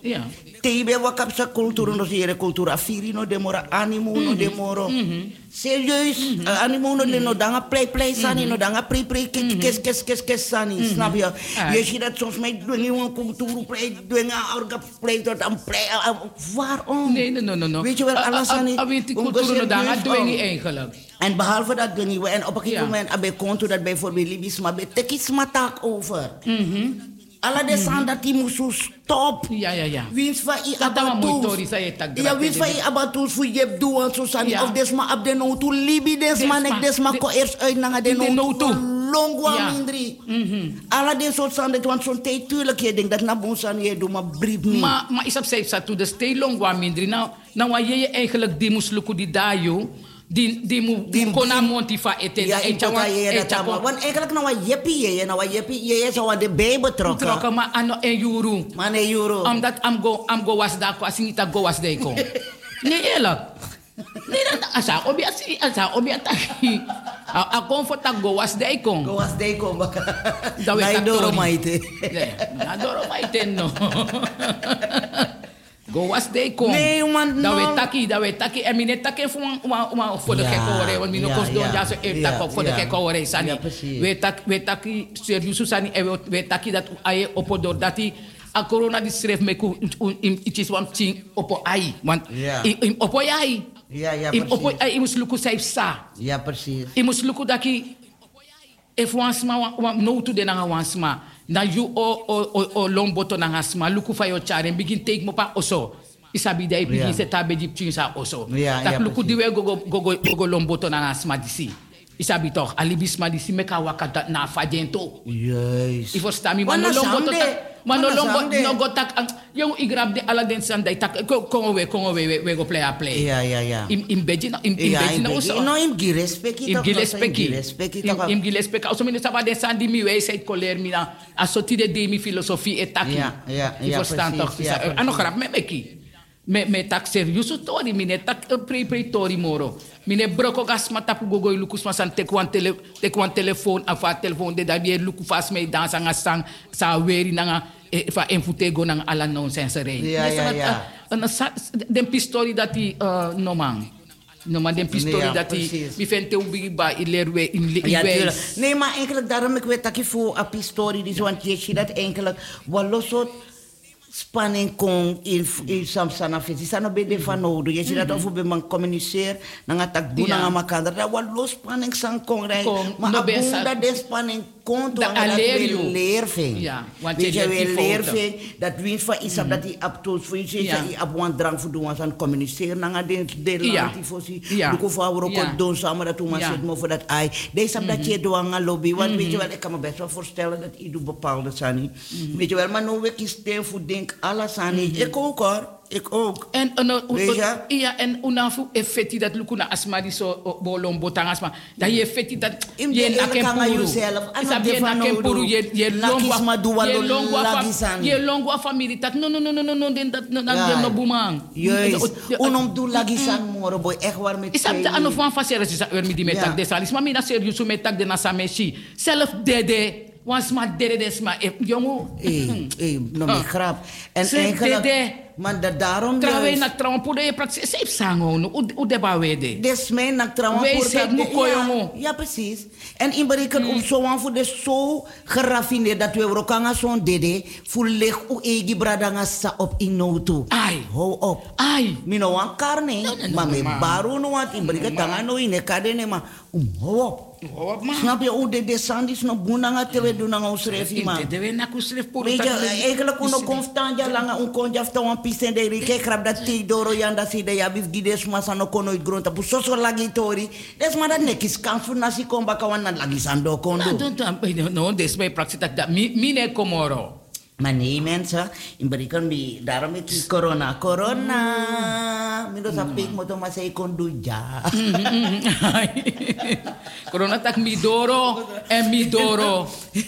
Ja. Tebe wakap sa cultuur no siere cultuur afiri no demora animo no demoro. Serieus, animo no no danga play sani no danga pre kes sani. Snap je? Je ziet dat soms met doen cultuur play doen orga play tot aan play. Waarom? Nee. Weet je wel alles sani? Weet die cultuur no danga doen niet eigenlijk. En behalve dat doen we en op een gegeven moment abe konto dat bijvoorbeeld libisma be tekisma taak over. Alla de san dat die moest stop. Ja. Wins van i abatus. Ja, wins van i abatus voor je doen zo sani of desma ab de no to libi desma nek desma ko eerst uit naar de no to longwa mindri. Alla de soort san dat want zo'n tijd tuurlijk je denkt dat na bonsan je doe maar brief niet. Maar is op zich dat to de stay longwa mindri. Nou waar je eigenlijk die moest lukken die dayo. Die kona montifa eten. Ja, want eigenlijk nou wat je zou de bij betrokken. Maar ano en euro. Omdat am go was daar kwasi niet go was daar kom. Nee eerlijk. Nee dan asa obi ataki. A comfort go was daar kom. Go was daar kom. Dat we tak doro maite. Nee, na doro maite no. Go was day kom. Nee man. Dat we taki en mine taki voor de gekke horen, want mine kost doen ja zo tak voor de gekke horen sani. We taki serieus sani we taki dat aye opodor dat die a corona die schreef me ku iets one thing opo ai, want opo ai. Ja, opo ai mus luku saif sa. Ja, precies. Mus luku daki if wansma no to de na wansma. Na you o lomboto na hasma luku fa yo charen begin take mo pa oso isabi dai begin se tabe dip chinsa oso tak luku diwe go lomboto na hasma disi isabi toch alibisma disi meka wakata na fadento yes ifo stami mano lomboto no go tak yung igrab de ala den sanday tak kongo we go play ja im beji na oso no im girespeki im gilespeki also mine saba de sandi mi we seit koler mina asoti de demi filosofie etaki ifo stand toch ano grap me tak serius tori mine tak pre tori moro mine broko gas mata pu gogo lukus masan te kwan telefoon afa telefoon de da bier luku fas me dansa ngasang sa weri nanga fa enfutego nang ala nonsense re den pistori dat die no man den pistori dat die mi fente ubi ba ilerwe in nee maar eigenlijk daarom ik weet dat je voor a pistori die zo want je ziet dat eigenlijk wat losot spanning kon in samsana fesi sana bede fanodo je ziet dat of we man communiceer nanga tak bu nanga makanda dat wat los spanning san kon rij maar abunda de spanning kon to leerving want je leerving dat wins van isab dat die aptos voor je je ab wan drang voor doen aan communiceren nanga de land die fosi ko favor ko doen samen dat man zit mo voor dat ai deze dat je doen aan lobby want weet je wel ik kan me best wel voorstellen dat ieder bepaalde sani weet je wel maar nou we kies voor alles aan ik ook hoor. Ik ook. En unafu effetti dat lukuna asma di so bolom botang asma. Dat je effetti dat je na kempuru. Isabi na kempuru je longwa family dat no den no bumang. Yes. Unom du lagisan moro boy echt waar met. Isabi ano van fasere is er mi di metak de salis. Mami na serious metak de na sameshi. Self dede. Was ma dede desma jongo. No me grap. En eigenlijk man dat daarom trawe na trampo de praxis safe sango no u de ba wede desme na trampo ja precies en in bereken om zo aan voor de zo geraffineerd dat we rokanga zo'n dede voor leg u egi bradanga sa op in noto ai hou op ai mino wan carne maar me baro no wat in bereken tanga no in kadene maar hou op snap je hoe de sandis no bunanga tewe dunanga usrefi man de we na kusref por eigenlijk uno constanja langa un konja sta pisten de rike krab dat ti doro yanda si de yabif gides masano kono gronta pu soso lagi tori des ma dat nekis kanfu nasi komba kawan nan lagi sando kondo no des me praxis dat mi ne komoro maar nee mensen in berikan mi daarom ik corona mindo sa pik mo to masay kondo ja corona tak midoro en midoro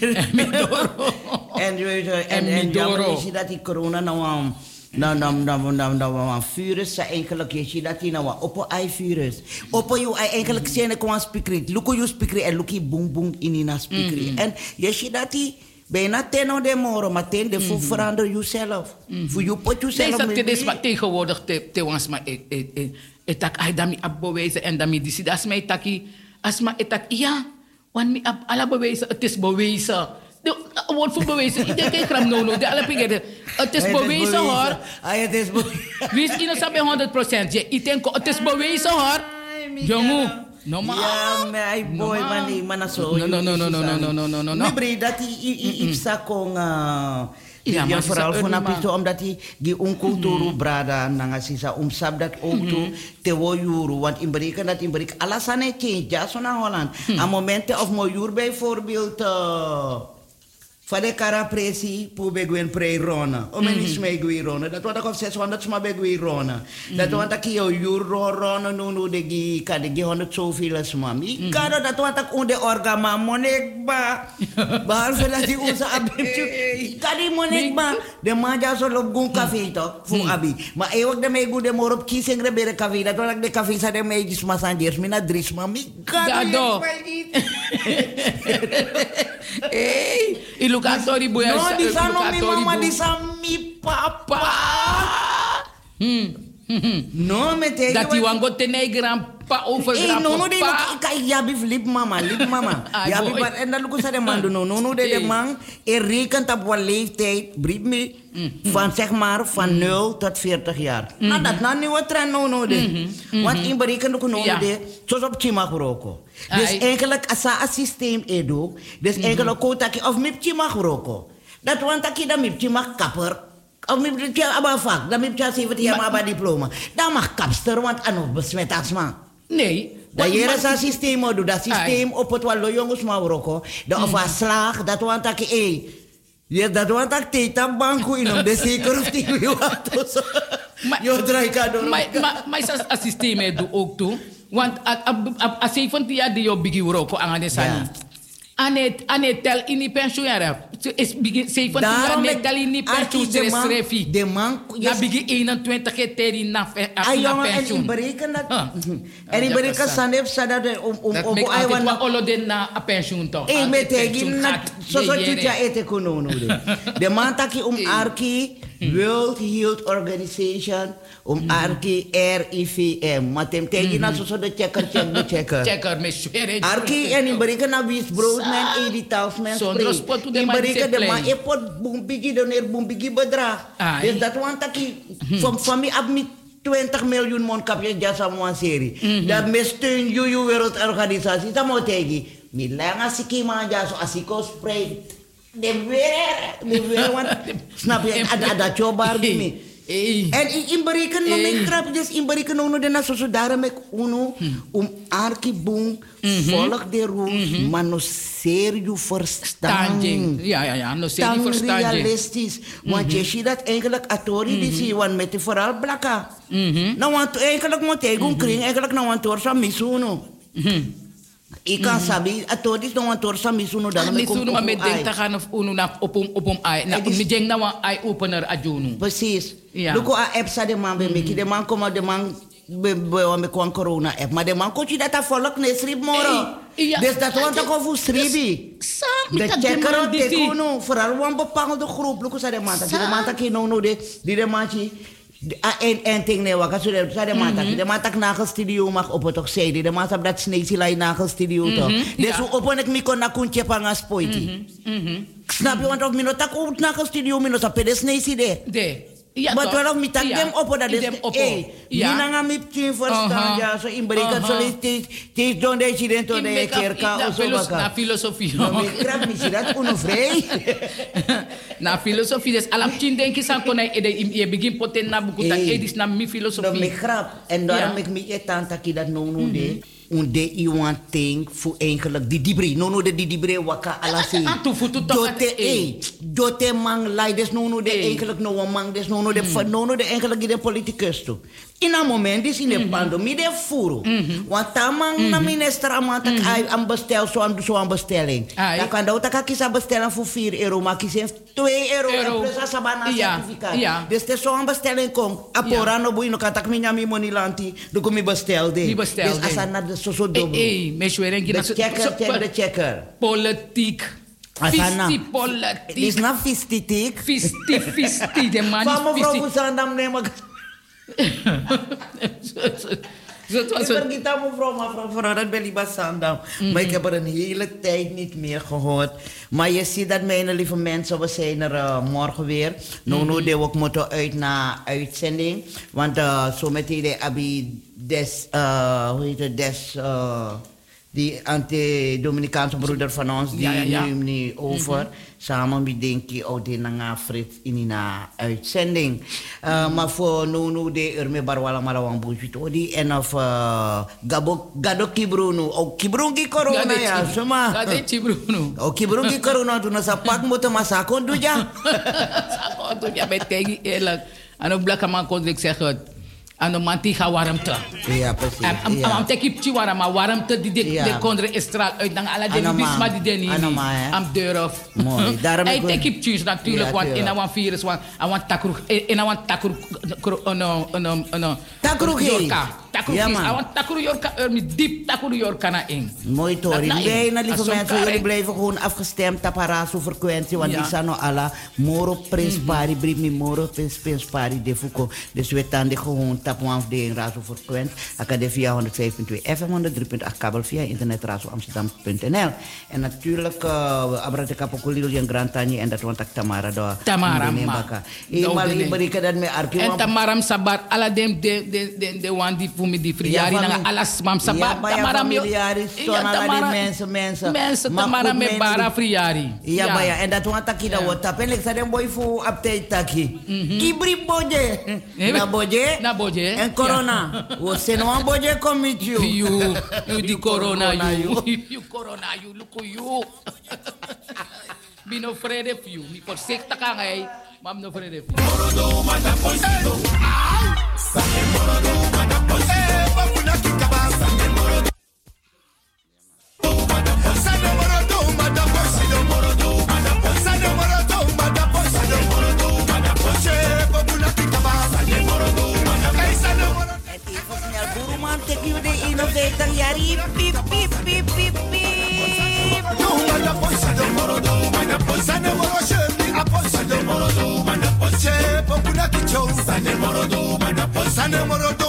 en je ziet dat die corona nou nou virus eigenlijk je ziet dat die nou op ai virus op je eigenlijk zijn er gewoon speaker luko you speaker en luki boom boom in ina speaker en je ziet dat die Bijna ten de moro, maar ten de voor verander jezelf. Voor je pot jezelf. Nee, dat is wat tegenwoordig te was maar ik tak ai dami ab bewijzen en dami disi das mij taki as ma etak ja, want mi ab ala bewijzen, het is bewijzen. De woord voor bewijzen, ik denk ik kram no, de alle pigeren. Het is bewijzen hoor. Het is bewijzen. Wie is in sabe 100%? Je, ik denk het is bewijzen hoor. Jongen. Normaal. Ja, maar boy, man, zo. No. Mi bre dat ipsa kon ja, vooral vanaf omdat die oncultuur brada nanga sisa sab dat ook toe te wo juru, want in bereken dat in bereken alles aan het change, ja zo naar Holland. Aan momenten of mo jur bijvoorbeeld van de carapresi pour beguen pre rona. O men is mee gui rona. Dat wat ik op 600 sma begui rona. Dat wat ik hier jur rona no de gi kadegi 100 zoveel sma. Mi kado dat wat ik onder orgama monek ba. Behalve dat die onze abitju. Kadi monek ba. De maja zo lop gun café toch voor abi. Maar ook de mee goede mor op kiesing rebere café. Dat wat ik de café sa de mee dis masangers mina drisma. Mi kado. Hey, ilukatori boya. No, di sana mi mama, di sana mi papa. No, me te. Dat die wango tenei grandpa over grandpa. No, de ja bif lip mama. Ja bif en dan lukken ze de man doen. No, de man rekent op wat leeftijd, brief me, van zeg maar van 0 tot 40 jaar. Nou, dat is een nieuwe trend, no, de. Want in berekenen ook no, de, zoals op Chima Groko. Dus eigenlijk, als een systeem edo, dus eigenlijk kotaki of mip Chima Groko. Dat want ik dan mip Chima kapper. Of mip Chima abafak, dan mip Chima 17 jaar maar diploma. Dan mag kapster, want aan besmet asma. Nee. Dat hier is een systeem, dat systeem op het wel jongens maar Groko. Dat of een slag, dat want ik ja, dat want ik teta banku in om de zeker of die wil wat. Je draait door. Maar dat systeem doet ook toe. Want als 17 jaar die je bigi Groko aan de sani. Ane tel in die pensioen is bigi 17 jaar net tel in die pensioen schreef. De man na bigi 21 jaar teri na pensioen. En in bereken dat. En in bereken sanef sada om ai wan olo den na pensioen toch. E met tegen na so tja ete konono de. De man taki arki World Health Organization arki RIVM. Matem tegen na so de checker. Checker me sure. Arki en in bereken na wis broodman Edith Tausman. In bereken de man epot bumbigi doner bumbigi bedrag. Dus dat want taki van mi ab mi 20 miljoen mondkapjes jasa een serie. Dat me steun juju wereldorganisatie. Dat moet tegen. Mi langa siki man jaso asiko spray. De weer want snap je dat jobar mi. En in bereken no me krap dus in bereken no de na so daarom ik uno arki boom volg de rules maar no serieus verstanding. Ja, no serieus verstanding. Realistisch. Want je ziet dat eigenlijk atori die zie want met vooral blakka. Nou want eigenlijk moet je gaan kring eigenlijk nou want torsa misuno. Ik kan sabi atori no want torsa misuno dan me kom. Maar met denk te gaan of uno na op ai. Na me denk na want ai opener adjunu. Precies. Luko a app sa de man be meki de man kom de man me kon corona app maar de man kochi dat volk ne srib moro. Dus dat want ik over sribi. De checker de kuno vooral een bepaalde groep. Luko sa de man dat ki no de man chi en ting ne waka so de man tak nagelstudio mag op het toch zei de man dat snezi lai nagelstudio toch. Dus open ik mi kon na kuntje panga spoiti. Snap je want of mi no tak op nagelstudio mi no sa pedes snezi de. Ja, maar toch mi tak dem op dat is. Ja, na mi tin verstaan ja so in bereken so is don de incident de kerka of zo baka. Na filosofie. No mi krap mi dat uno vrei. Na filosofie des alam tin denk ik san kon je begin poten na buku tak edis na mi filosofie. No mi krap en daarom ik mi tanta ki dat no de. De iwan ting voor eigenlijk die dibre. No de dibre waka alasi. Dote mang leiders no de eigenlijk no een mang des no de eigenlijk de politicus toe. In een moment is in de pandemie de furu. Want tamang na minister amata aan bestel zo aan bestelling. Dan kan dat ook kiezen bestellen voor €4, maar kiezen €2 plus asabana certificaat. Dus de zo'n bestelling komt. Aporano boeino kan tak minyami monilanti. Doe mi bestelde. Dus asana de so dobo. De checker. Politiek. Asana. Fisti politiek. Dit is na fistitik. Fisti, de man Van is mevrouw fisti. Boesandam neem ik. Zo was Ik het. vergeet aan mevrouw dat ben ik bij Sandam. Maar ik heb er een hele tijd niet meer gehoord. Maar je ziet dat, mijn lieve mensen, we zijn er morgen weer. Nu de ook moeten uit naar uitzending. Want zo meteen de Abi des, hoe heet het, des, die anti-Dominicaanse broeder van ons, die neemt nu over. Samen met Dinky Oudinanga Frits in een uitzending. Maar voor nu de Urme Barwala Malawang Bujitodi en of Gado Kibruno. Ook Kibrungi corona ja, zomaar. Gade Kibruno. Ook Kibrungi corona toen ze pak moeten masakon doen ja. Sakon doe je met kijk eerlijk. En ook blakke man kon ik zeggen. En de man die gaat warmte. Ja, precies. En ik heb die warmte die de kondre straal uit. Dan alle de bisma die den niet. Am deur of. Mooi. Daarom ik heb die natuurlijk, want in een virus, want in een takru, takru yorka. Takru is, want takru yorka, met diep takru yorka na in. Mooi Tori. Bijna lieve mensen, jullie blijven gewoon afgestemd op Paraso frequentie, want die zijn nog alle moro prins pari, brief me moro prins pari de Foucault. Dus we tanden gewoon tappen af de Razo frequentie. Akade via 105.2 FM, 103.8 kabel via internet razoamsterdam.nl. En natuurlijk, abrate kapokulil yang grantani en dat want ik Tamara door. Tamara ma. Imal iberika dat me arki. En Tamaram sabar ala dem de wan die voor me die friari na alas mam sabar. Tamaram friari, stonala die mensen. Mensen Tamaram me bara friari. Ja, baya en dat want taki da wota pelik sa dem boy fu update taki. Kibri boje. Na boje. En corona. Wo senwan boje commit you. You di corona you. You corona you look you. Bino frede for you. Mi por sekta ka ngay. Mam no frede for you. Morodo manda poisido. Sane morodo manda poisido. Papuna kikabasa. Sane morodo. Sane morodo manda poisido. Morodo manda poisido. Sane morodo manda poisido. Morodo manda poisido. Papuna kikabasa. Sane morodo manda poisido. En even snel, Boeroeman, take you de innovator, jari, piep, piep, piep, piep, piep. Sane morodo,